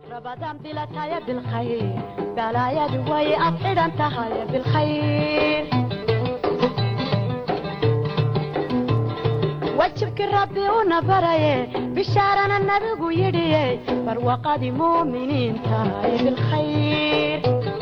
رمضان بلا تايا بالخير بلايا دوي أطير أنت هاي بالخير وجهك ربي ونبري بشارنا النبي يدي فروقة مؤمنين تاي بالخير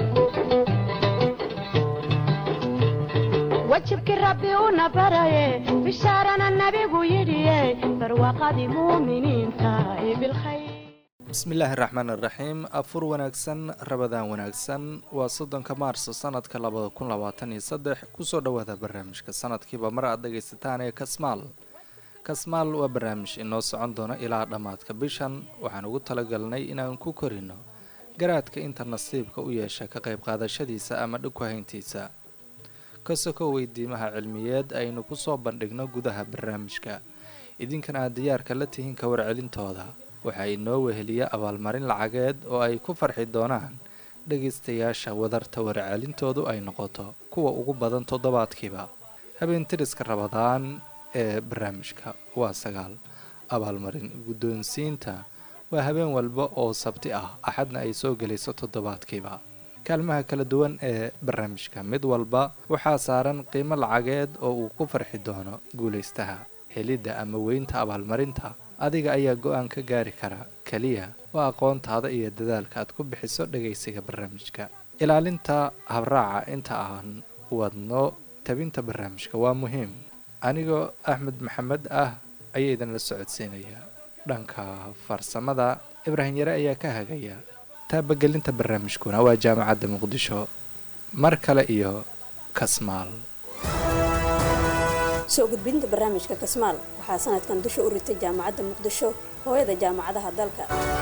وجهك ربي ونبري بشارنا النبي يدي فروقة مؤمنين تاي بالخير bismillaahi raxmaan iraxiim afur wanaagsan rabadaan wanaagsan waa 3 maarso sanadka 2023 kusoo dhawaada barnaamijka sanadkiiba mar aad dhagaysataan ee kasmaal waa barnaamij inoo socon doona ilaa dhammaadka bishan waxaan ugu talagalnay inaan ku korino garaadka inta nasiibka u yeesha ka qayb qaadashadiisa ama dhig ku hayntiisa kasoo weydiimaha cilmiyeed aynu kusoo bandhigno gudaha barnaamijka idinkana aad diyaarka la tihiin ka warcelintooda waxaa inoo weheliya abaalmarin lacageed oo ay ku farxi doonaan dhagaystayaasha wadarta warcelintoodu ay noqoto kuwa ugu badan toddobaadkiiba habeentiriska rabadaan ee barnaamijka waa 9 abaalmarin guddoonsiinta waa habeen walba oo sabti ah axadna ay soo gelayso toddobaadkiiba kaalmaha kala duwan ee barnaamijka mid walba waxaa saaran qiimo lacageed oo uu ku farxi doono guulaystaha helidda ama weynta abaalmarinta adiga ayaa go-aan ka gaari kara kaliya waa aqoontaada iyo dadaalka aad ku bixiso dhagaysiga barnaamijka ilaalinta habraaca inta aan wadno tabinta barnaamijka waa muhiim anigoo axmed maxamed ah ayaa idinla socodsiinaya dhanka farsamada ibraahim yare ayaa ka hagaya taabagelinta barnaamijkuna waa jaamacadda muqdisho mar kale iyo kasmaal soo gudbinta barnaamijka kasmaal waxaa sanadkan dusha u ritay jaamacadda muqdisho hooyada jaamacadaha dalka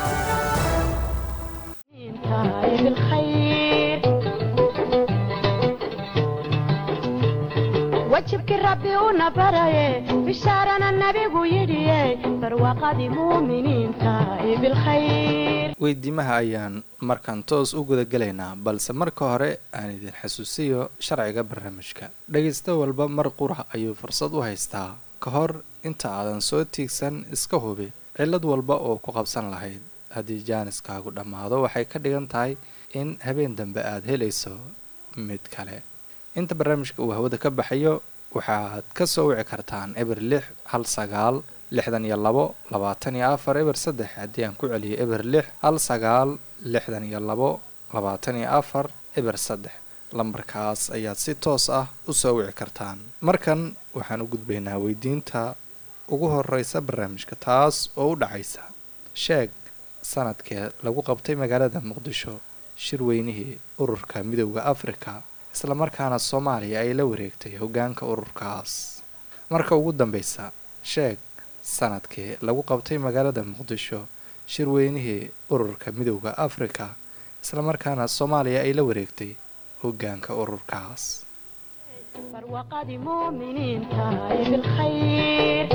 وجهك ربي ونبري بشارنا النبي يدي فروقة مؤمنين تاي بالخير weydiimaha ayaan markaan toos u guda galaynaa balse marka hore aan idin xasuusiyo sharciga barnaamijka dhagaysta walba mar qura ayuu fursad u haystaa ka hor inta aadan soo tiigsan iska hubi cillad walba oo ku qabsan lahayd haddii jaaniskaagu dhammaado waxay ka dhigan tahay in habeen dambe aad helayso mid kale inta barnaamijka uu hawada ka baxayo waxaad ka soo wici kartaan eber 6 hal 9 62 24 eber 3 haddii aan ku celiyo eber 6 hal 9 62 24 eber 3 lambarkaas ayaad si toos ah u soo wici kartaan markan waxaan u gudbaynaa weydiinta ugu horeysa barnaamijka taas oo u dhacaysa sheeg sanadkee lagu qabtay magaalada muqdisho shirweynihii ururka midowga afrika isla markaana Soomaaliya ay la wareegtay hoggaanka ururkaas marka ugu dambaysa sheeg sanadkii lagu qabtay magaalada muqdisho shirweynihii ururka midowga afrika isla markaana Soomaaliya ay la wareegtay hoggaanka ururkaas فروقة مؤمنين تاي بالخير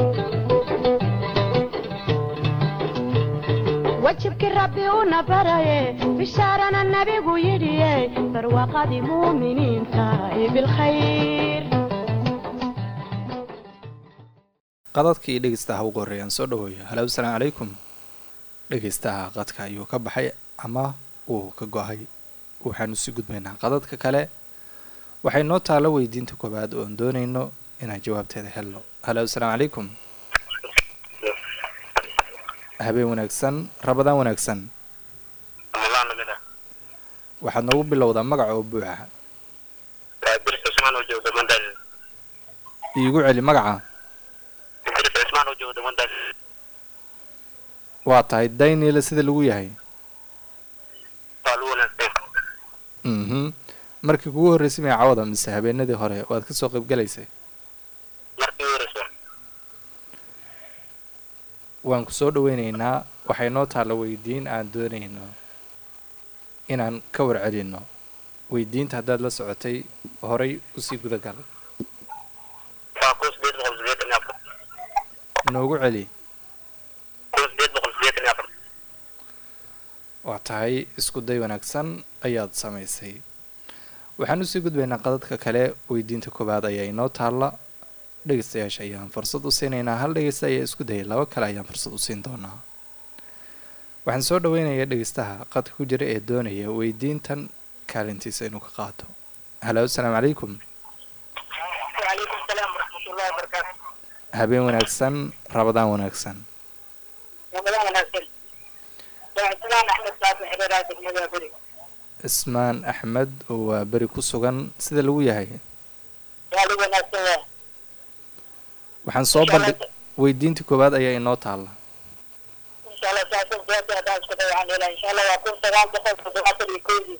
وجهك ربي ونبري بشارنا النبي يدي فروقة مؤمنين تاي بالخير qadadkii dhagaystaha ugu horeeyaan soo dhaweeyo halo assalaamu calaykum dhagaystaha qadka ayuu ka baxay ama uu ka go-ay waxaanu sii gudbaynaa qadadka kale waxay noo taalo weydiinta koobaad oon doonayno inaan jawaabteeda helno halo assalaamu calaykum habeen wanaagsan rabadaan wanaagsan waxaad noogu bilowdaa magaca oo buuxa iigu celi magaca waa tahay daynila sida lagu yahay markii kugu horreysay may cawada mise habeenadii hore waad ka soo qaybgalaysay waan ku soo dhaweynaynaa waxay noo taalla weydiin aan doonayno inaan ka warcelino weydiinta haddaad la socotay horay usii gudagal noogu celi waa tahay isku day wanaagsan ayaad samaysay waxaan usii gudbaynaa qadadka kale weydiinta koobaad ayaa inoo taalla dhegeystayaasha ayaan fursad u siinaynaa hal dhegeysta ayaa isku dayay laba kale ayaan fursad u siin doonaa waxaan soo dhaweynayaa dhegeystaha qadka ku jira ee doonaya weydiintan kaalintiisa inuu ka qaato. halo asalaamu calaykum. وعليكم السلام ورحمة الله وبركاته. habeen wanaagsan, rabadaan wanaagsan. رمضان وناسل. سلام أحمد صاحب حريرات المدى بري. ismaan axmed oo waa beri ku sugan, sida lagu yahay. يا لو وناسل. waxaan soo bandhig weydiintii koowaad ayaa inoo taalla. إن شاء الله سأسل سياسي أداس كده يعني إن شاء الله وأكون سلام دخل في دعاة الكوزي.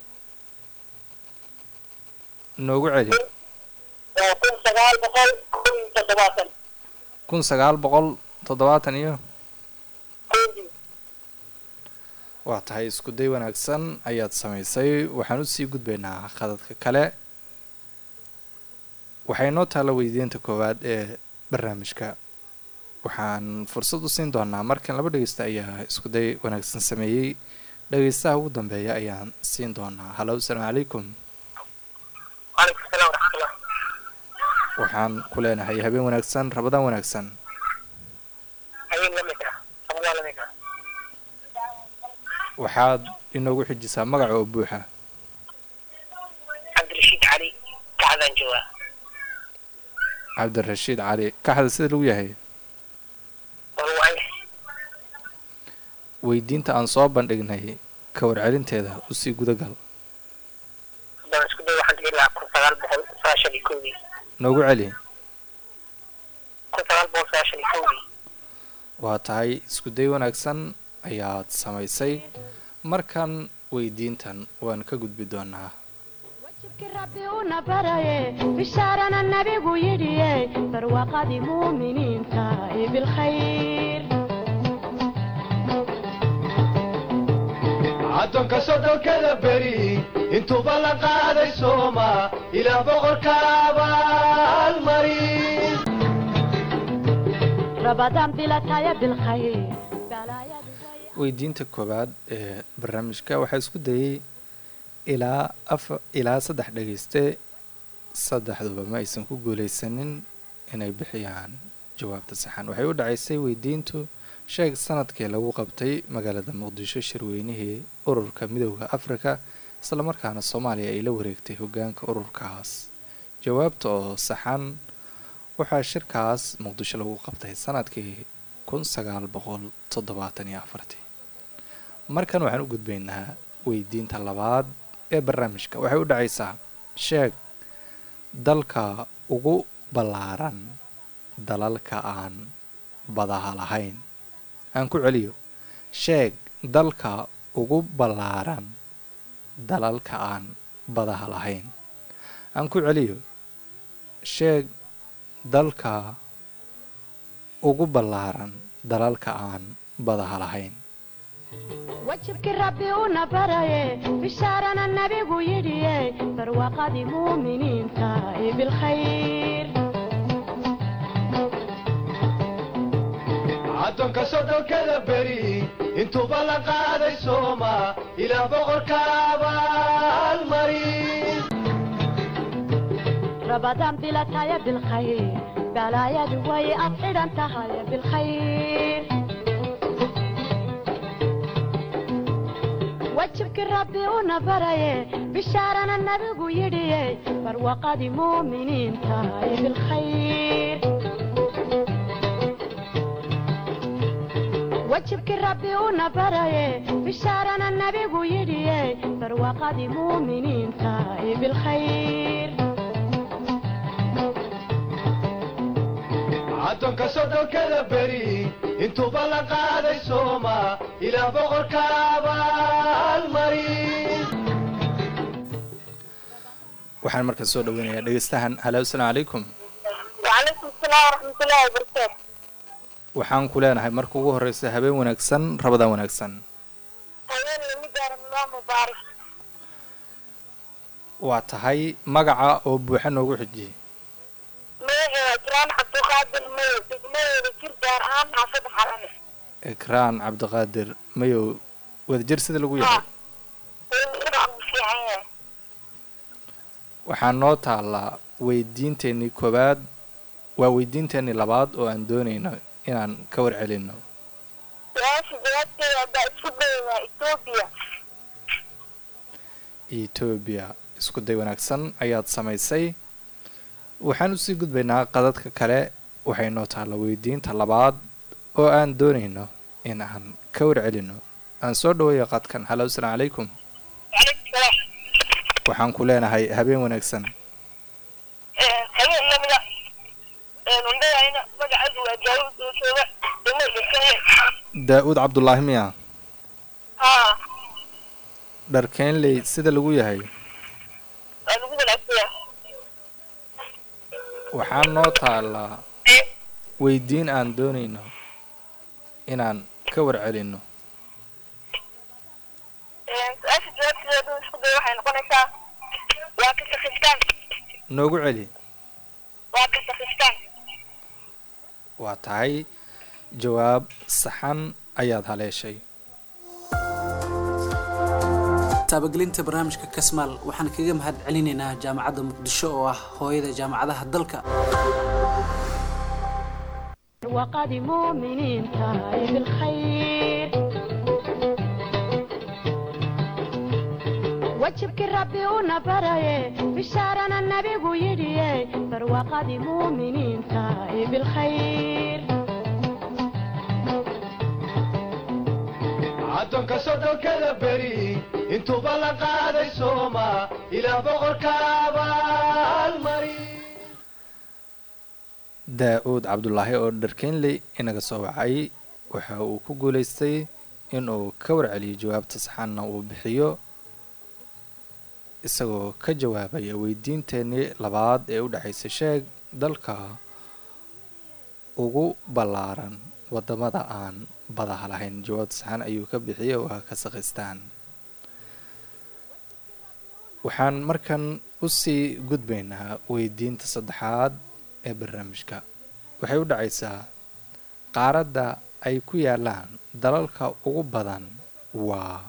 noogu celi. وأكون سلام دخل كل تدواصل. 1970 iyo كوزي. waa tahay isku day wanaagsan ayaad samaysay. waxaan usii gudbaynaa khadadka kale. waxay noo taalla weydiinta koowaad ee barnaamijka. waxaan fursad u siin doonaa markan laba dhegeysta ayaa isku day wanaagsan sameeyey. dhegeystaha ugu dambeeya ayaan siin doonaa. halo asalaamu calaykum. وعليكم السلام ورحمة الله. waxaan ku leenahay habeen wanaagsan, rabadaan wanaagsan. أيين لم يكره. رمضان لم يكره. waxaad inoogu xijisaa magaca oo buuxa. عبد الرشيد علي كعدان جوا. cabdirashiid cali kaxda sida lagu yahay. وهو أيه. weydiinta aan soo bandhignay ka warcelinteeda usii gudagal. دون اسكو واحد إلا كون سلام دخل ساشل كوزي. noogu celi. كون سلام دخل ساشل كوزي. waa tahay isku day wanaagsan ayaad samaysay. markan weydiintan waan ka gudbi doonaa. wajibkii rabbi una baraye bishaarana nabigu yidhiye barwaaqadii muuminiinta iyo bilkhayr. addoonka soddonkada beri intuuba la qaaday sooma ilaa boqorka abaalmarin. rabadaan bilataya bilkhayr balaayadu way weydiinta koowaad ee barnaamijka waxaa isku dayay ilaa 3 dhegeyste. 3duba ma aysan ku guuleysanin inay bixiyaan jawaabta saxan. waxay u dhacaysay weydiintu sheeg sanadkii lagu qabtay magaalada muqdisho shirweynihii ururka midowda afrika islamarkaana soomaaliya ay la wareegtay hogaanka ururkaas. jawaabta oo saxan waxaa shirkaas muqdisho lagu qabtay sanadkii 1974. markan waxaan u gudbaynaa weydiinta labaad ee barnaamijka. waxay u dhacaysaa sheeg dalka ugu ballaaran dalalka aan badaha lahayn. aan ku celiyo. sheeg dalka ugu ballaaran dalalka aan badaha lahayn. aan ku celiyo. sheeg dalka ugu ballaaran dalalka aan badaha lahayn. wajibkii rabbi una baraye bishaarana nabigu yidhiye barwaaqadii muuminiinta iyo bilkhayr. addoonka soddonkada beri intuuba la qaaday sooma ilaa boqorka abaalmarin. rabadaan bilataya bilkhayr balaayadu way ad xidhan tahay bilkhayr. wajibkii rabbi una baraye bishaarana nabigu yidhiye barwaaqadii muuminiinta iyo bilkhayr. wajibkii rabbi una baraye bishaarana nabigu yidhiye barwaaqadii muuminiinta iyo bilkhayr. addoonka soddonkada beri intuuba la qaaday sooma ilaa boqorka abaalmarin. waxaan markan soo dhaweynayaa dhegeystahan. halo asalaamu calaykum. وعليكم السلام ورحمة الله وبركاته. waxaan ku leenahay marka ugu horeysa habeen wanaagsan, rabadaan wanaagsan. أيين لم يكره رمضان مبارك. waa tahay magaca oo buuxa noogu xijiyey. ميغي وجران عبد القادر ميو دقمي وجير جاران حافظ حرامي. ikraan cabdiqaadir mayow wadajir sida lagu yahay. وينقرأ بفيعين. waxaa noo taallaa weydiinteenii koowaad. waa weydiinteenii labaad oo aan doonayno inaan ka warcelino. سؤال su-aasha jawaabteeda haddaa isku dayo waa Ethiopia. etoobiya isku day wanaagsan ayaad samaysay. waxaan usii gudbaynaa qadadka kale. waxay noo taalla weydiinta labaad oo aan doonayno in aan ka warcelino. aan soo dhaweeyo qadkan. halo, asalaamu calaykum. Waalaikum salaam. waxaan ku leenahay habeen wanaagsan. habeen lamida undhayayna magacaygu waa Daawud oo jooga degmada Kenya. daa-uud cabdulaahi miya? haa dharkeenley sida lagu yahay waa lagu wanaagsanyaa. waxaa noo taallaa weydiin aan doonayno inaan ka warcelino. su-aasha jawaabteeda isku dayo waxay noqonaysaa waa Kazakhstan. noogu celi. waa Kazakhstan. waa tahay jawaab saxan ayaad haleeshay. taabagelinta barnaamijka kasmaal waxaan kaga mahad celinaynaa jaamacadda muqdisho oo ah hooyada jaamacadaha dalka. وقد مؤمنين تاي بالخير وجهك ربي ونبري بشارنا النبي ويدي فروقد مؤمنين تاي بالخير addoonka soddonkada beri intuuba la qaaday sooma ilaa boqorka abaalmari. daa-uud cabdulaahi oo dharkeenley inaga soo wacay waxa uu ku guulaystay inuu ka warceliyo jawaabta saxanna uu bixiyo isagoo ka jawaabaya weydiinteenii labaad ee u dhexaysay sheeg dalka ugu ballaaran wadamada aan badaha lahayn. jawaabta saxan ayuu ka bixiyay waa Kazakhstan. waxaan markan usii gudbaynaa weydiinta saddexaad ee barnaamijka. waxay u dhacaysaa qaaradda ay ku yaalaan dalalka ugu badan waa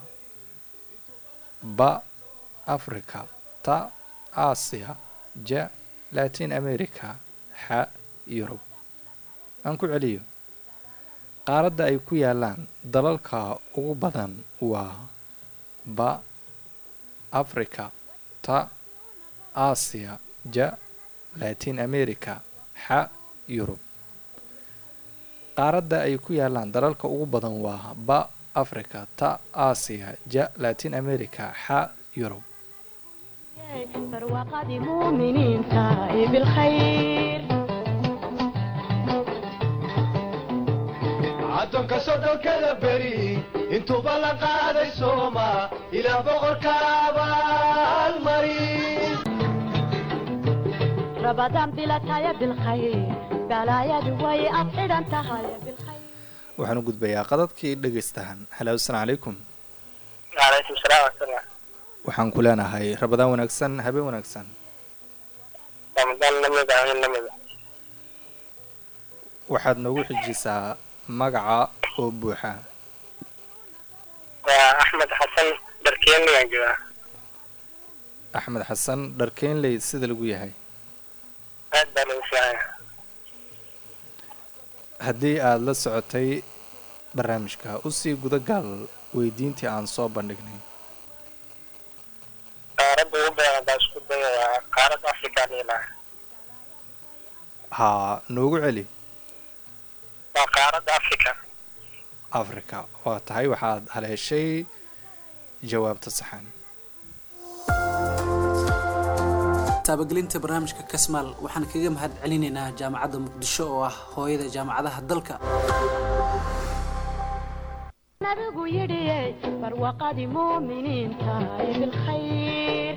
ba africa, ta aasiya, ja latin america, xa yurub. aan ku celiyo. qaaradda ay ku yaalaan dalalka ugu badan waa ba africa, ta aasiya, ja latin america, xa yurub. qaaradda ay ku yaalaan dalalka ugu badan waa ba africa, ta aasiya, ja latin america, xa yurub. فروقد مؤمنين تاي بالخير addoonka soddonkada beri intuuba la qaaday sooma ilaa boqorka abaalmari. رمضان بلا تاي بالخير بلايا دوي أبعد أنت هاي بالخير. waxaan u gudbayaa qadadkii dhegaystahan. halo, asalaamu calaykum. waalaikum salaam warahmatullah. waxaan ku leenahay rabadaan wanaagsan, habeen wanaagsan. ramadaan lamida habeen lamida. waxaad noogu xijisaa magaca oo buuxa. waa Axmed Xasan dharkeenley aan joogaa. axmed xasan dharkeenley sida lagu yahay aad baa lagu fiicanya. haddii aada la socotay barnaamijka usii gudagal weydiintii aan soo bandhignay. qaaradda ugu badan haddaa isku dayo waa qaaradda Afrika liilaa. haa, noogu celi. waa qaaradda Afrika. africa. waa tahay waxaad haleeshay jawaabta saxan. taabagelinta barnaamijka kasmaal waxaan kaga mahad celinaynaa jaamacadda muqdisho oo ah hooyada jaamacadaha dalka. nabigu yidhi فروقد مؤمنين تاي بالخير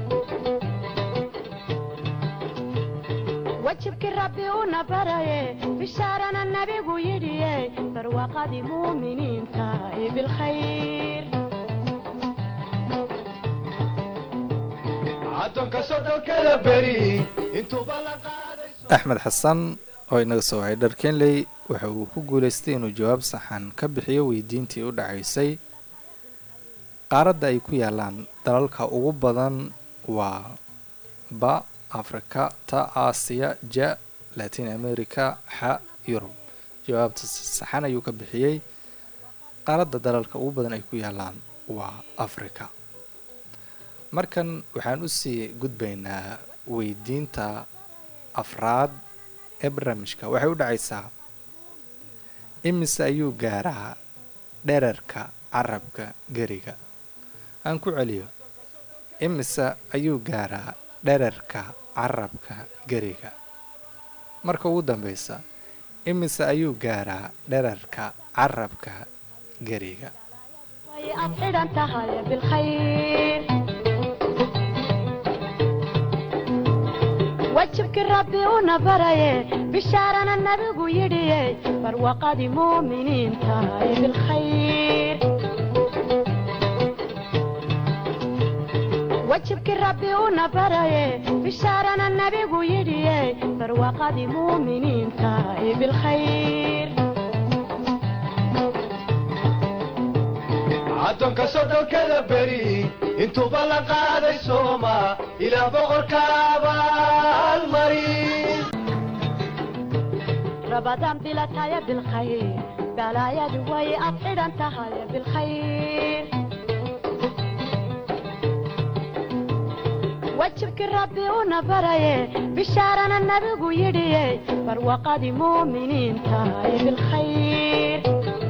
وجهك ربي ونبري بشارنا النبي يدي فروقد مؤمنين تاي بالخير addoonka soddonkada beri intuuba la qaaday axmed xasan oo inaga soo wacay dharkeenley waxa uu ku guulaystay inuu jawaab saxan ka bixiyo weydiintii u dhacaysay qaaradda ay ku yaalaan dalalka ugu badan waa ba africa, ta aasiya, ja latin america, xa yurub. jawaabta saxan ayuu ka bixiyey qaaradda dalalka ugu badan ay ku yaalaan waa africa. markan waxaan usii gudbaynaa weydiinta afraad ee barnaamijka. waxay u dhacaysaa imise ayuu gaaraa dherarka carabka geriga. aan ku celiyo, imise ayuu gaaraa dherarka carabka geriga. marka ugu dambeysa, imise ayuu gaaraa dherarka carabka geriga. way afxidhan tahay bilkhayr wajibki rabbi una baraye bishaarana nabigu yidhiye barwaqadii muuminiin tahay bilkhayr wajibki rabbi una baraye bishaarana nabigu yidhiye barwaqadii muuminiin tahay bilkhayr addoonka soddonkada beri intuuba la qaaday sooma ilaa boqorka abaalmarin رمضان بلا تايا بالخير بلايا دوي أفعل أنت هاي بالخير وجهك ربي ونبري بشارنا النبي يدي برواقة مؤمنين تاي بالخير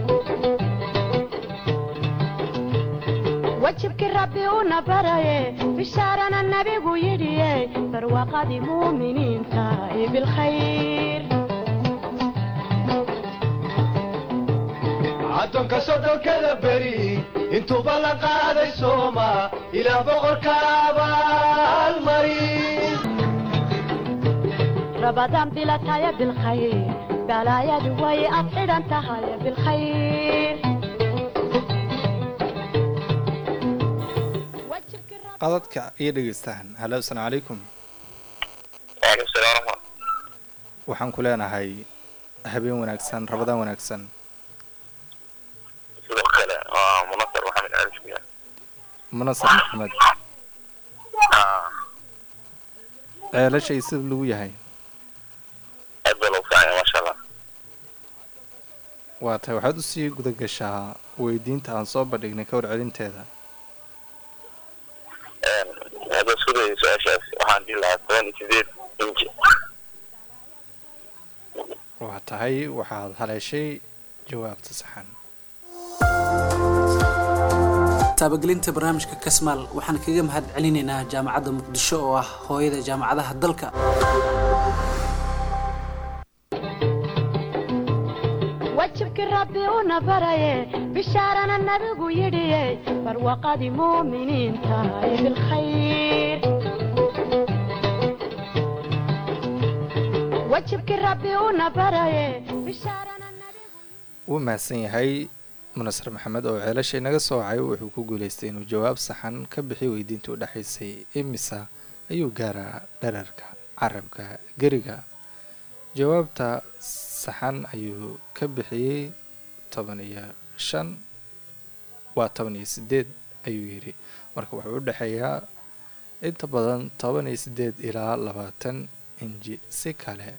وجهك ربي ونبري بشارنا النبي يدي برواقة مؤمنين تاي بالخير addoonka soddonkada beri intuuba la qaaday sooma ilaa boqorka abaalmarin رمضان بلا تايا بالخير بلايا دوي أفعل أنت هاي بالخير qadadka iyo dhegeystaan. halo, asalaamu calaykum. waalaikum salaam waxaan ku leenahay habeen wanaagsan, rabadaan wanaagsan. sidoo kale waa munasar maxamed cali munasar maxamed, ceelashay sida lagu yahay aad baa loogu fiicanya maasha allah. waa tahay waxaad usii guda gashaa weydiinta aan soo bandhignay ka warcelinteeda. hadda isku dayay su-aashaas waxaan dhihi lahaa 18 inji. waa tahay waxaad haleeshay jawaabta saxan. taabagelinta barnaamijka kasmaal waxaan kaga mahad celinaynaa jaamacadda muqdisho oo ah hooyada jaamacadaha dalka. wajibki rabbi una baraye bishaarana nabigu yidhiye barwaqadii muuminiin tahay bilkhayr wajibki rabbi una baraye bishaarana wuu mahadsan yahay munasar maxamed oo ceelasha inaga soo wacay. wuxuu ku guuleystay inuu jawaab saxan ka bixiyo weydiinta u dhexaysay imisa ayuu gaaraa dherarka carabka geriga. jawaabta saxan ayuu ka bixiyey 15 waa 18 ayuu yidhi. marka wuxuu u dhexeeyaa inta badan 18 ilaa 20 inji. si kale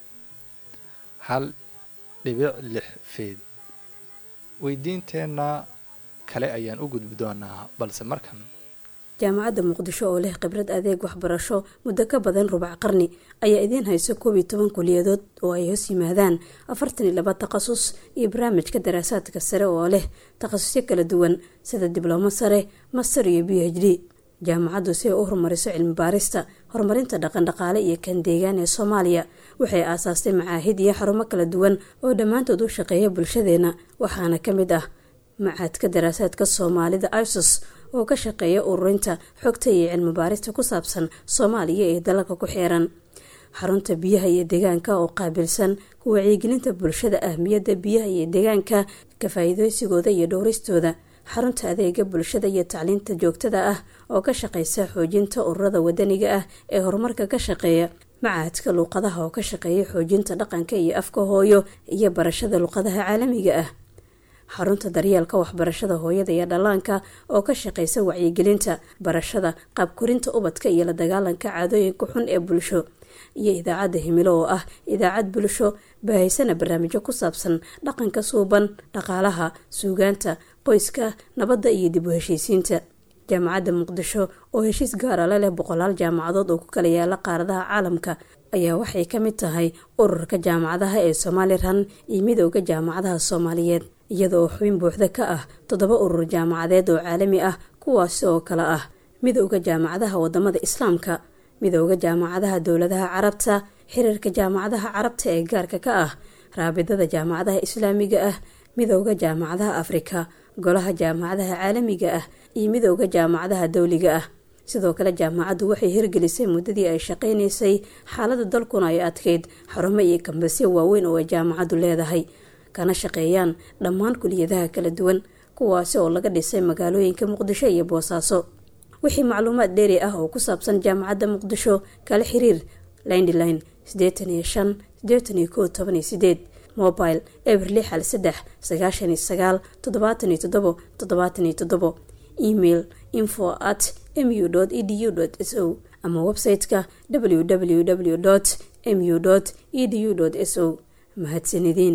1.6 feed. weydiinteenna kale ayaan u gudbi doonaa, balse markan jaamacadda muqdisho oo leh khibrad adeeg waxbarasho muddo ka badan rubac qarni ayaa idiin hayso 11 kuliyadood oo ay hoos yimaadaan 42 takhasus iyo barnaamijka daraasaadka sare oo leh takhasusyo kala duwan sida diblooma sare, master iyo PhD. jaamacaddu si ay u horumariso cilmi baarista, horumarinta dhaqan-dhaqaale iyo kan deegaan ee Soomaaliya waxay aasaastay macaahid iyo xarumo kala duwan oo dhammaantood u shaqeeya bulshadeena. waxaana ka mid ah macaadka daraasaadka Soomaalida ISOS oo ka shaqeeya ururinta xogta iyo cilmi baarista ku saabsan Soomaaliya ee dalalka ku xeeran. xarunta biyaha iyo deegaanka oo qaabilsan ku wacyigelinta bulshada ahmiyadda biyaha iyo deegaanka, ka faa'iideysigooda iyo dhowristooda. xarunta adeega bulshada iyo tacliinta joogtada ah oo ka shaqeysa xoojinta ururada wadaniga ah ee horumarka ka shaqeeya. macaadka luqadaha oo ka shaqeeya xoojinta dhaqanka iyo afka hooyo iyo barashada luqadaha caalamiga ah. xarunta daryeelka waxbarashada hooyada iyo dhallaanka oo ka shaqeysa wacyigelinta, barashada, qaab korinta ubadka iyo la dagaalanka caadooyinka xun ee bulsho. iyo idaacadda himilo oo ah idaacad bulsho baahaysana barnaamijyo ku saabsan dhaqanka suuban, dhaqaalaha, suugaanta, qoyska, nabadda iyo dib u heshiisiinta. jaamacadda muqdisho oo heshiis gaara la leh 100 jaamacadood oo ku kala yaala qaaradaha caalamka ayaa waxay ka mid tahay ururka jaamacadaha ee Somaliland iyo midowga jaamacadaha Soomaaliyeed, iyadoo xubin buuxda ka ah 7 urur jaamacadeed oo caalami ah kuwaas oo kala ah midowga jaamacadaha wadamada Islaamka, midowga jaamacadaha dowladaha Carabta, xiriirka jaamacadaha Carabta ee gaarka ka ah raabidada jaamacadaha Islaamiga ah, midowga jaamacadaha Afrika, golaha jaamacadaha caalamiga ah iyo midowga jaamacadaha dawliga ah. sidoo kale jaamacaddu waxay hirgelisay muddadii ay shaqaynaysay xaaladda dalkuna ay adkeyd xarumo iyo kambasyo waaweyn oo ay jaamacaddu leedahay, kana shaqeeyaan dhammaan kuliyadaha kala duwan kuwaasi oo laga dhisay magaalooyinka Muqdisho iyo Boosaaso. wixii macluumaad dheeri ah oo ku saabsan jaamacadda Muqdisho kala xiriir landline 85 81 mobile eberli xal 3 99 77 77 email info@mu.edu.so ama website-ka www.mu.edu.so. mahadsanidin.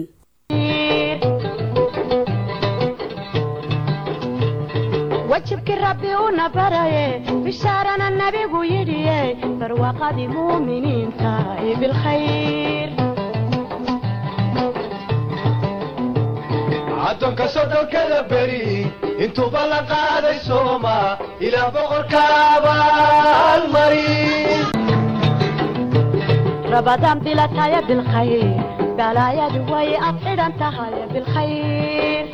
wajibki rabbi una baraye bishaarana nabigu yidhiye barwaaqadii muuminiinta bilkhayr. addoonka soddonkada beri intuuba la qaaday sooma ilaah boqorka abaalmarin. rabadaan bilataya bilkhayr balaayadu way afxidhan tahay bilkhayr.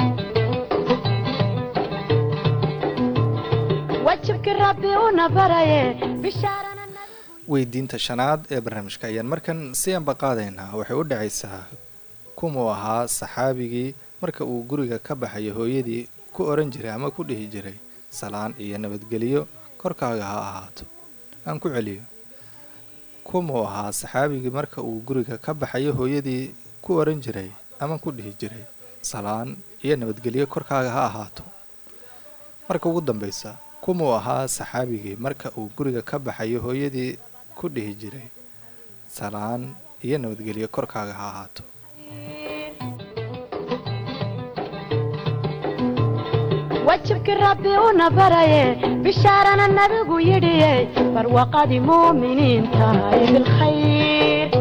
wajibki rabbi una baraye bishaarana weydiinta shanaad ee barnaamijka ayaan markan si anba qaadaynaa. waxay u dhacaysaa kumuu ahaa saxaabigii marka uu guriga ka baxayo hooyadii ku oran jiray ama ku dhihi jiray salaan iyo nabadgelyo korkaaga ha ahaato. aan ku celiyo, kumuu ahaa saxaabigii marka uu guriga ka baxayo hooyadii ku oran jiray ama ku dhihi jiray salaan iyo nabadgelyo korkaaga ha ahaato. marka ugu dambaysa, kumuu ahaa saxaabigii marka uu guriga ka baxayo hooyadii ku dhihi jiray salaan iyo nabadgelyo korkaaga ha ahaato. wajibki rabbi una baraye bishaarana nabigu yidhiye barwaaqadii muuminiinta bilkhayr.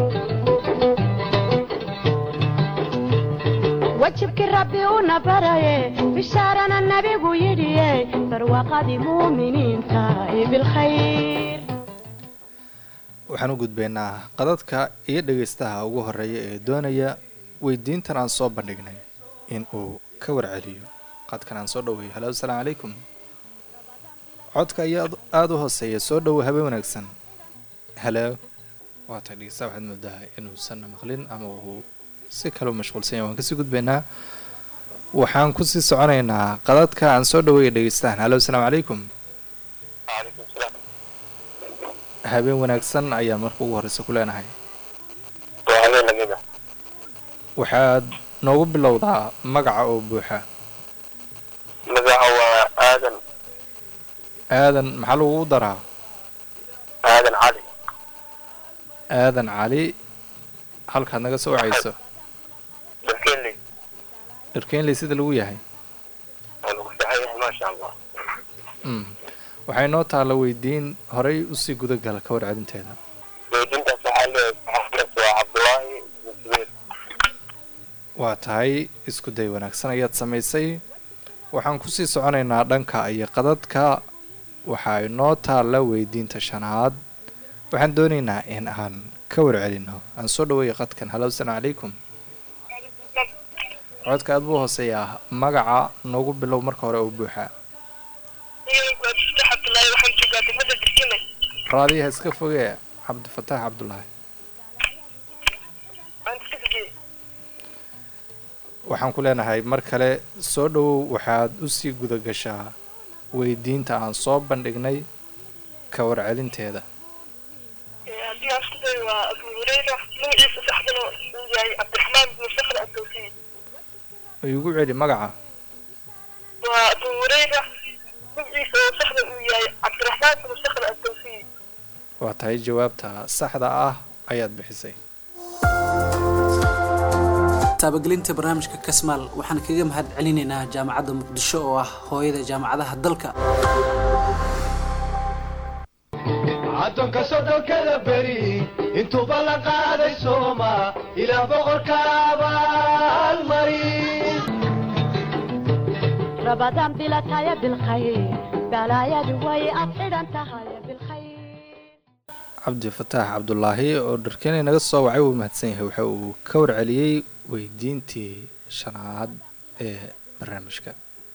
wajibki rabbi una baraye bishaarana nabigu yidhiye barwaaqadii muuminiinta bilkhayr. waxaan u gudbaynaa qadadka iyo dhagaystaha ugu horeeya ee doonaya weydiintan aan soo bandhignay in uu ka warceliyo. qadkan aan soo dhaweeyo. halo, asalaamu calaykum. codka ayaa aada u hooseeya, soo dhowo, habeen wanaagsan. halo, waata dhegeysta waxaad moodaa inuusan maqlin ama uu si kale u mashquulsan yahay. waan kasii gudbaynaa. waxaan kusii soconaynaa qadadka aan soo dhaweeya dhegeystahan. halo, asalaamu calaykum. waalaikum salaam. habeen wanaagsan ayaan marka ugu horeysa ku leenahay. waa habeen lamid ah. waxaad noogu bilowdaa magaca oo buuxa. magaca waa aadan. aadan maxaa lagu daraa? aadan cali. aadan cali. halkaad naga soo wacayso? darkenley. dharkeenley sida lagu yahay? waa lagu fiican yahay maasha allah. waxay noo taalla weydiin horey usii gudagala ka warcelinteeda. weydiintaas waxaa leeyahay waa cabdulaahi bin subeer. waa tahay isku day wanaagsan ayaad samaysay. waxaan kusii soconaynaa dhanka iyo qadadka. waxay noo taalla weydiinta shanaad. waxaan doonaynaa in aan ka warcelino. aan soo dhaweeya qadkan. halo, asalaamu calaykum. codka aad buu hooseeyaa. magaca noogu bilow marka hore oo buuxa. raadiyaha iska fogee. cabdifataax cabdulaahi. waxaan ku leenahay mar kale soo dhawow. waxaad usii gudagashaa weydiinta aan soo bandhignay ka warcelinteeda. igu celi magaca. waa tahay jawaabta saxda ah ayaad bixisay. taabagelinta barnaamijka kasmaal waxaan kaga mahad celinaynaa jaamacadda muqdisho oo ah hooyada jaamacadaha dalka. addoonka soddonkada beri intuuba la qaaday sooma ilaah boqorka abaalmarin رمضان بلا تايا بالخير بلا يا دوي أبعد تهايا بالخير cabdi fataax cabdulaahi oo dharkeenay naga soo wacay wuu mahadsan yahay waxa uu ka warceliyey weydiintii shanaad ee barnaamijka.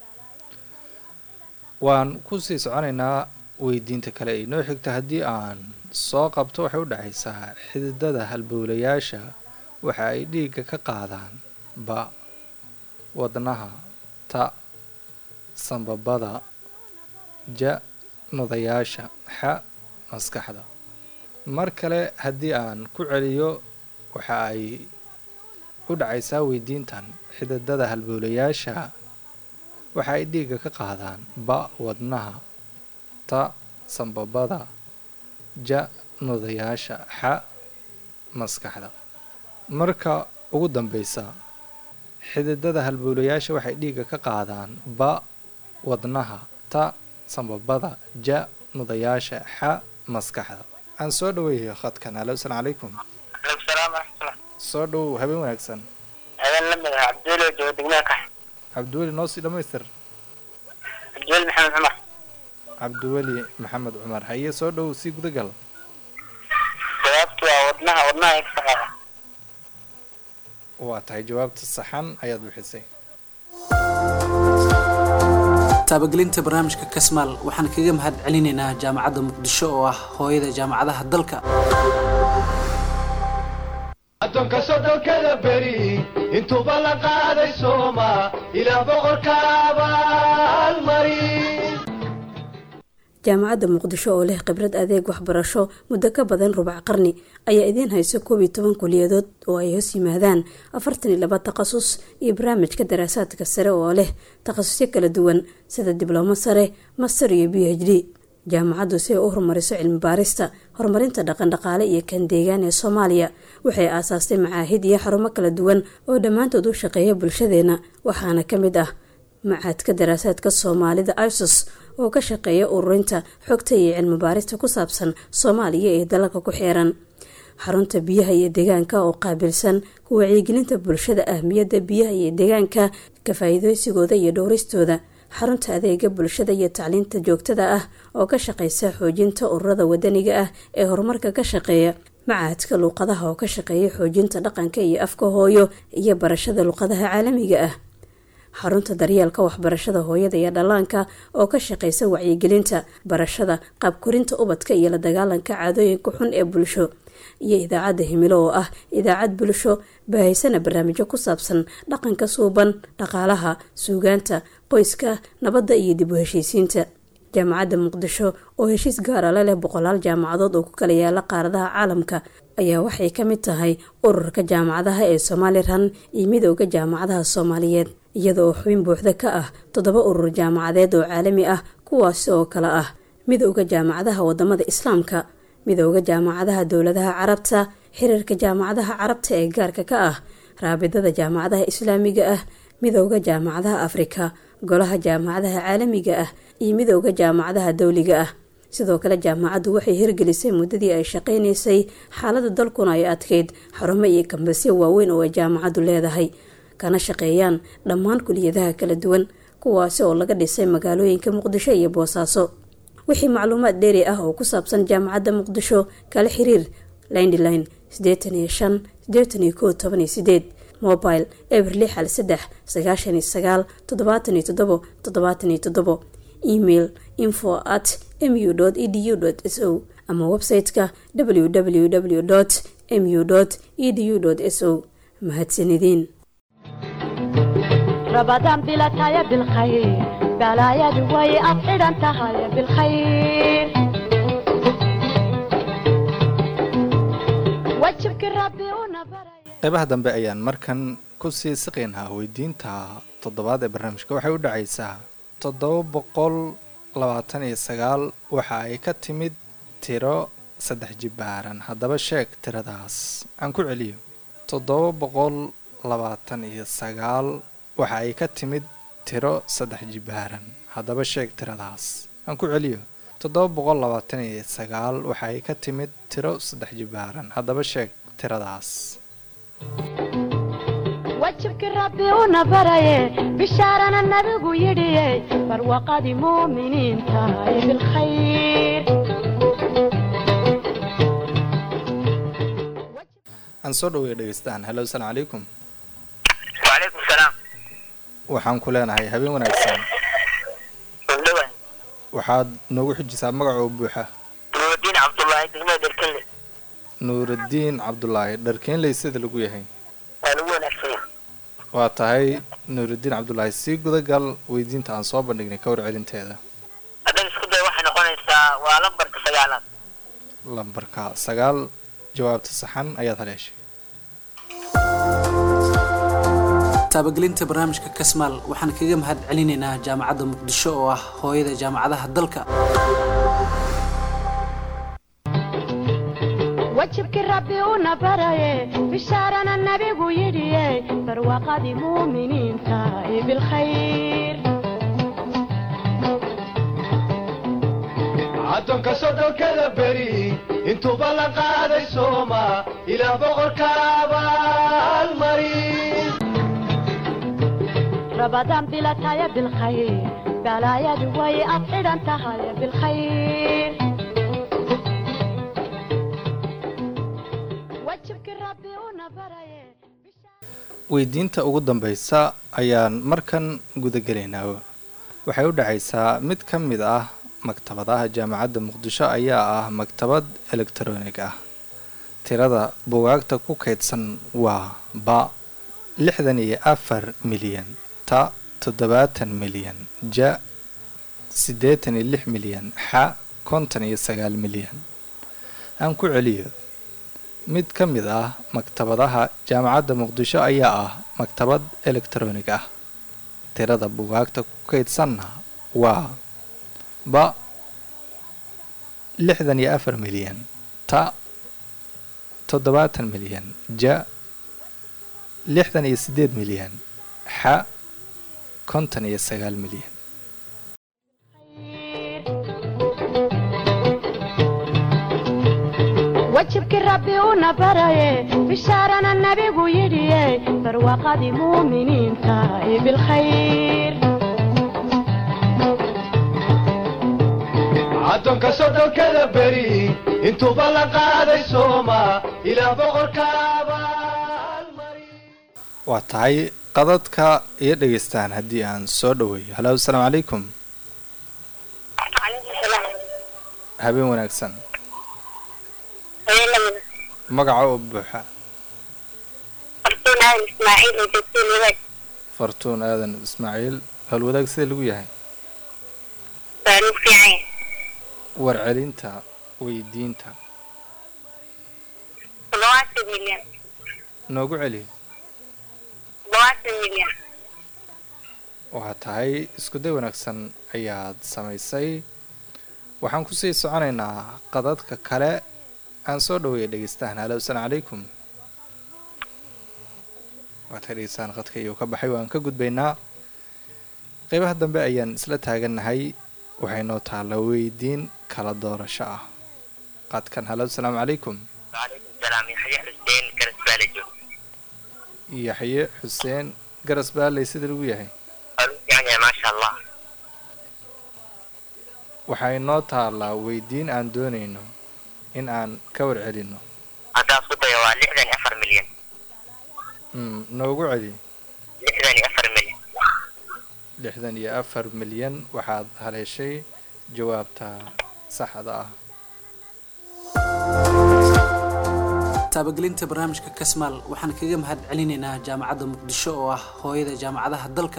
waan kusii soconaynaa weydiinta kale ee inoo xigta haddii aan soo qabto waxay u dhacaysaa xididada halbowlayaasha waxa ay dhiigga ka qaadaan ba wadnaha ta sanbabada ja nudayaasha xa maskaxda. mar kale haddii aan ku celiyo waxa ay u dhacaysaa weydiintan xididada halbowlayaasha waxa ay dhiigga ka qaadaan ba wadnaha ta sanbabada ja nudayaasha xa maskaxda. marka ugu dambeysa xididada halbowlayaasha waxay dhiigga ka qaadaan ba wadnaha ta sanbabada ja nudayaasha xa maskaxda. aan soo dhaweeyo khadkan. alo asalaam calaykum. aleykum salaam waraxmatullah. soo dhow habeen wanaagsan. habeen la mid ah cabdiweli oo jooga degmada kax. cabdiweli noo sii dhamaystir. cabdiweli maxamed cumar. cabdiweli maxamed cumar haye soo dhow sii gudagal. jawaabtu waa wadnaha ay ka qaada. waa tahay jawaabta saxan ayaad bixisay. taabagelinta barnaamijka kasmaal waxaan kaga mahad celinaynaa jaamacadda muqdisho oo ah hooyada jaamacadaha dalka. addoonka soddonkada beri intuuba la qaaday sooma ilaah boqorka abaalmarin jaamacadda muqdisho oo leh khibrad adeeg waxbarasho muddo ka badan rubac qarni ayaa idiin hayso 11 kuliyadood oo ay hoos yimaadaan 42 takhasus iyo barnaamijka daraasaadka sare oo leh takhasusyo kala duwan sida diblooma sare, master iyo PhD. jaamacaddu si ay u horumariso cilmi baarista, horumarinta dhaqan-dhaqaale iyo kan deegaan ee Soomaaliya waxay aasaastay macaahid iyo xarumo kala duwan oo dhammaantood u shaqeeya bulshadeena, waxaana ka mid ah macaadka daraasaadka Soomaalida ISOS oo ka shaqeeya ururinta xogta iyo cilmi baarista ku saabsan Soomaaliya ee dalalka ku xeeran, xarunta biyaha iyo deegaanka oo qaabilsan ku wacyigelinta bulshada ahmiyadda biyaha iyo deegaanka, ka faa'iideysigooda iyo dhowristooda, xarunta adeega bulshada iyo tacliinta joogtada ah oo ka shaqeysa xoojinta ururada wadaniga ah ee horumarka ka shaqeeya, macaadka luqadaha oo ka shaqeeya xoojinta dhaqanka iyo afka hooyo iyo barashada luqadaha caalamiga ah, xarunta daryeelka waxbarashada hooyada iyo dhallaanka oo ka shaqeysa wacyigelinta, barashada, qaab korinta ubadka iyo la dagaalanka caadooyinka xun ee bulsho, iyo idaacadda himilo oo ah idaacad bulsho baahaysana barnaamijyo ku saabsan dhaqanka suuban, dhaqaalaha, suugaanta, qoyska, nabadda iyo dib u heshiisiinta. jaamacadda muqdisho oo heshiis gaara la leh boqolaal jaamacadood oo ku kala yaala qaaradaha caalamka ayaa waxay ka mid tahay ururka jaamacadaha ee Somaliland iyo midowga jaamacadaha Soomaaliyeed, iyadoo xubin buuxda ka ah 7 urur jaamacadeed oo caalami ah kuwaas oo kala ah midowga jaamacadaha wadamada Islaamka, midowga jaamacadaha dowladaha Carabta, xiriirka jaamacadaha Carabta ee gaarka ka ah raabidada jaamacadaha Islaamiga ah, midowga jaamacadaha Afrika, golaha jaamacadaha caalamiga ah iyo midowga jaamacadaha dawliga ah. sidoo kale jaamacaddu waxay hirgelisay muddadii ay shaqeynaysay xaaladda dalkuna ay adkeyd xarumo iyo kambasyo waaweyn oo ay jaamacaddu leedahay, kana shaqeeyaan dhammaan kuliyadaha kala duwan kuwaasi oo laga dhisay magaalooyinka Muqdisho iyo Boosaaso. wixii macluumaad dheeri ah oo ku saabsan jaamacadda Muqdisho kala xiriir landline 85 81 mobile everly xal 3 99 77 77 email info@mu.edu.so ama website-ka www.mu.edu.so. mahadsanidin. رمضان بلا تايا بالخير بلا يا دوي أبعد تهايا بالخير وجهك ربي ونبري. qaybaha dambe ayaan markan ku sii siqaynaa weydiinta toddobaad ee barnaamijka. waxay u dhacaysaa 729 waxa ay ka timid tiro saddex jibaaran haddaba sheeg tiradaas aan ku celiyo 729 waxa ay ka timid tiro saddex jibaaran haddaba sheeg tiradaas aan ku celiyo 729 waxa ay ka timid tiro saddex jibaaran haddaba sheeg tiradaas wajibki rabbi una baraye bishaarana nabigu yidhiye barwaqadii muuminiinta bilkhayr aan soo dhaweeyo dhegeystaan hello assalaamu calaykum وعليكم السلام waxaan ku leenahay habeen wanaagsan والله waxaad noogu xujisaa magacoo buuxa نور الدين عبد الله دغمه دركله nuurudiin cabdulaahi dharkeenley sida lagu yahay waa nafsiya waa tahay nuurudiin cabdulaahi sii gudagal weydiinta aan soo bandhignay ka warcelinteeda haddana isku day waxay noqonaysaa waa lambarka 9aad lambarka 9 jawaabta saxan ayaad haleeshay taabagelinta barnaamijka kasmaal waxaan kaga mahad celinaynaa jaamacadda muqdisho oo ah hooyada jaamacadaha dalka wajibki rabbi una baraye bishaarana nabigu yidhiye barwaqadii muuminiinta bilkhayr addoonka soddonkada beri intuuba la qaaday sooma ilaah boqorka abaalmari رمضان بلا تايا بالخير بلا يا دوي أطير أنت هاي بالخير وجهك ربي ونبري weydiinta ugu dambaysa ayaan markan gudagelaynaa waxay u dhacaysaa mid ka mid ah maktabadaha jaamacadda muqdisho ayaa ah maktabad elektaroonig ah tirada buugaagta ku kaydsan waa ba 64 milyan ta 70 milyan ja 86 milyan xa 59 milyan aan ku celiyo mid ka mid ah maktabadaha jaamacadda muqdisho ayaa ah maktabad elektaroonig ah tirada buugaagta ku kaydsanna waa ba 64 milyan ta 70 milyan ja 68 milyan xa 59 milyan wajibki rabbi una baraye bishaarana nabigu yidhiye barwaqadii muuminiinta bilkhayr addoonka soddonkada beri intuuba la qaaday sooma ilaah boqorka abaalmari waa tahay qadadka iyo dhegeystaan haddii aan soo dhaweeyo halo assalaamu calaykum عليكم السلام habeen wanaagsan ويلا magaca oo buuxa فرتونا اسماعيل وجدتين ولد fartuun aadan ismaaciil halwadaag sida lagu yahay بانوك في عين warcelinta weydiinta 7 مليون noogu celi 7 مليون waxaa tahay iskuday wanaagsan ayaad samaysay waxaan kusii soconaynaa qadadka kale aan soo dhaweeya dhegeystahan halo assalaamu calaykum waad ka dhegeystaan qadka iyo ka baxay waan ka gudbaynaa qeybaha dambe ayaan isla taagannahay waxay noo taalla weydiin kala doorasho ah qadkan halo assalaamu calaykum وعليكم السلام يحيى حسين كرس بالجو yaxye xuseen garas baaley sida lagu yahay يعني ما شاء الله waxay noo taallaa weydiin aan doonayno in aan ka warcelinno هذا صوته يا 64 مليون noogu celi 64 مليون 64 milyan waxaad haleeshay jawaabta saxda ah taabagelinta barnaamijka kasmaal waxaan kaga mahad celinaynaa jaamacadda muqdisho oo ah hooyada jaamacadaha dalka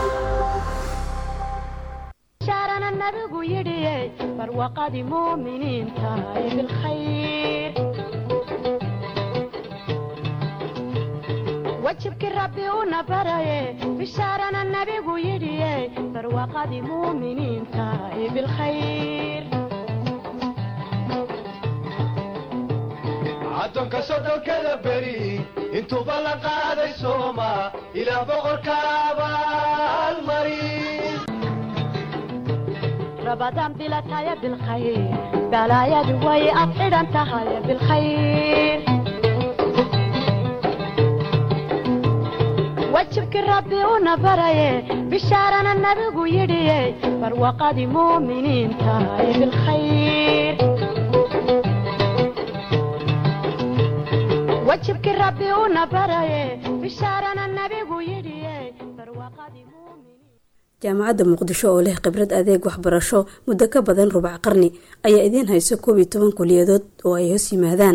bishaarana nabigu yidhiye barwaqadii muuminiinta bilkhayr wajibki rabbi una baraye bishaarana nabigu yidhiye barwaqadii muuminiinta bilkhayr caddoonka soddonkada beri intuuba la qaaday sooma ilaah boqorka abaalmarin رمضان بلا تايا بالخير بلا يا دوي أطير أنت هاي بالخير وجهك ربي ونبري بشارنا النبي ويدي فروقة مؤمنين تاي بالخير وجهك ربي ونبري بشارنا النبي ويدي فروقة jaamacadda muqdisho oo leh khibrad adeeg waxbarasho muddo ka badan rubac qarni ayaa idiin hayso 12 kuliyadood oo ay hoos yimaadaan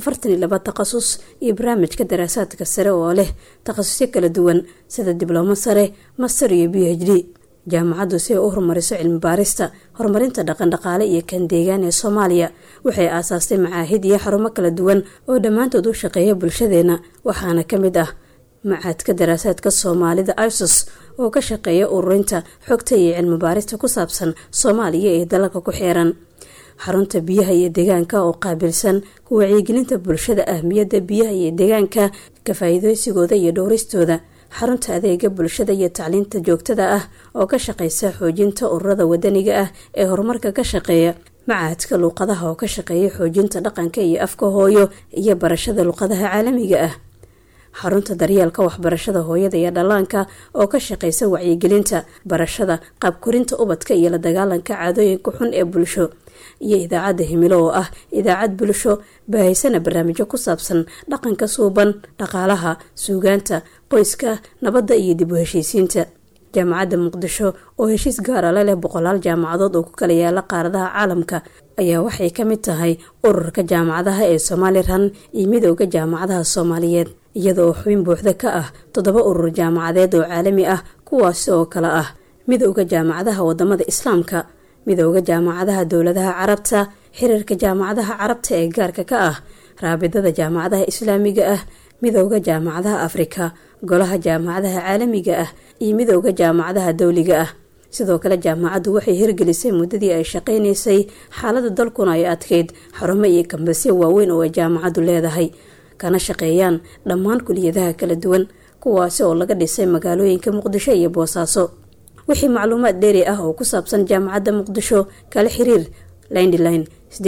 42 takhasus iyo barnaamijka daraasaadka sare oo leh takhasusyo kala duwan sida diblooma sare, master iyo PhD. jaamacaddu si ay u horumariso cilmi baarista, horumarinta dhaqan-dhaqaale iyo kan deegaan ee Soomaaliya waxay aasaastay macaahid iyo xarumo kala duwan oo dhammaantood u shaqeeya bulshadeena, waxaana ka mid ah macadka daraasaadka Soomaalida ISOS oo ka shaqeeya ururinta xogta iyo cilmi baarista ku saabsan Soomaaliya ee dalalka ku xeeran, xarunta biyaha iyo deegaanka oo qaabilsan ku wacyigelinta bulshada ahmiyadda biyaha iyo deegaanka, ka faa'iideysigooda iyo dhowristooda, xarunta adeega bulshada iyo tacliinta joogtada ah oo ka shaqeysa xoojinta ururada wadaniga ah ee horumarka ka shaqeeya, macadka luqadaha oo ka shaqeeya xoojinta dhaqanka iyo afka hooyo iyo barashada luqadaha caalamiga ah, xarunta daryeelka waxbarashada hooyada iyo dhallaanka oo ka shaqeysa wacyigelinta, barashada, qaab korinta ubadka iyo la dagaalanka caadooyinka xun ee bulsho, iyo idaacadda himilo oo ah idaacad bulsho baahaysana barnaamijyo ku saabsan dhaqanka suuban, dhaqaalaha, suugaanta, qoyska, nabadda iyo dib u heshiisiinta. jaamacadda muqdisho oo heshiis gaar ah leh boqolaal jaamacadood oo ku kala yaala qaaradaha caalamka ayaa waxay ka mid tahay ururka jaamacadaha ee Somaliland iyo midowga jaamacadaha Soomaaliyeed, iyada oo xubin buuxda ka ah 7 urur jaamacadeed oo caalami ah kuwaas oo kala ah midowga jaamacadaha wadamada Islaamka, midowga jaamacadaha dowladaha Carabta, xiriirka jaamacadaha Carabta ee gaarka ka ah raabidada jaamacadaha Islaamiga ah, midowga jaamacadaha Afrika, golaha jaamacadaha caalamiga ah iyo midowga jaamacadaha dawliga ah. sidoo kale jaamacaddu waxay hirgelisay muddadii ay shaqeynaysay xaaladda dalkuna ay adkeyd xarumo iyo kambasyo waaweyn oo ay jaamacaddu leedahay, kana shaqeeyaan dhammaan kuliyadaha kala duwan kuwaasi oo laga dhisay magaalooyinka Muqdisho iyo Boosaaso. wixii macluumaad dheeri ah oo ku saabsan jaamacadda Muqdisho kala xiriir landline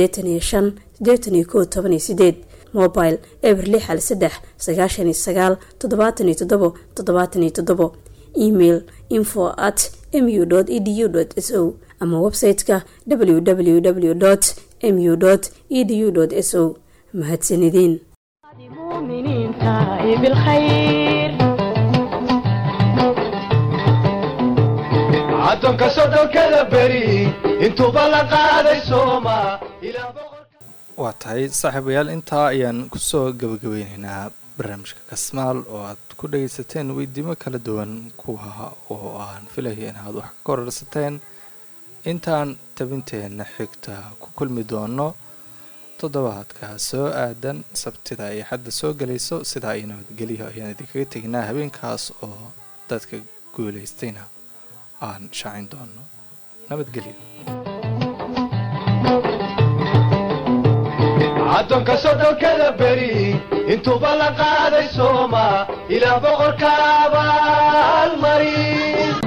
85 81 mobile everly hal 3 99 77 email info@mu.edu.so ama website-ka www.mu.edu.so. mahadsanidin. مؤمنين تاي بالخير caddoonka soddonkada beri intuuba la qaaday sooma ilaah boqorka waa tahay saaxiibayaal, intaa ayaan kusoo gabagabeynaynaa barnaamijka Kasmaal oo aad ku dhageysateen weydiimo kala duwan kuwa oo aan filayo in aad wax ka kororsateen. intaan tabinteena xigta ku kulmi doono toddobaadka soo aadan sabtida ay hadda soo galayso, sida ay nabadgelyo ayaan idinkaga tegnaa habeenkaas oo dadka guuleystayna aan shaacin doono. nabadgelyo. caddoonka soddonkada beri intuuba la qaaday sooma ilaah boqorka abaalmarin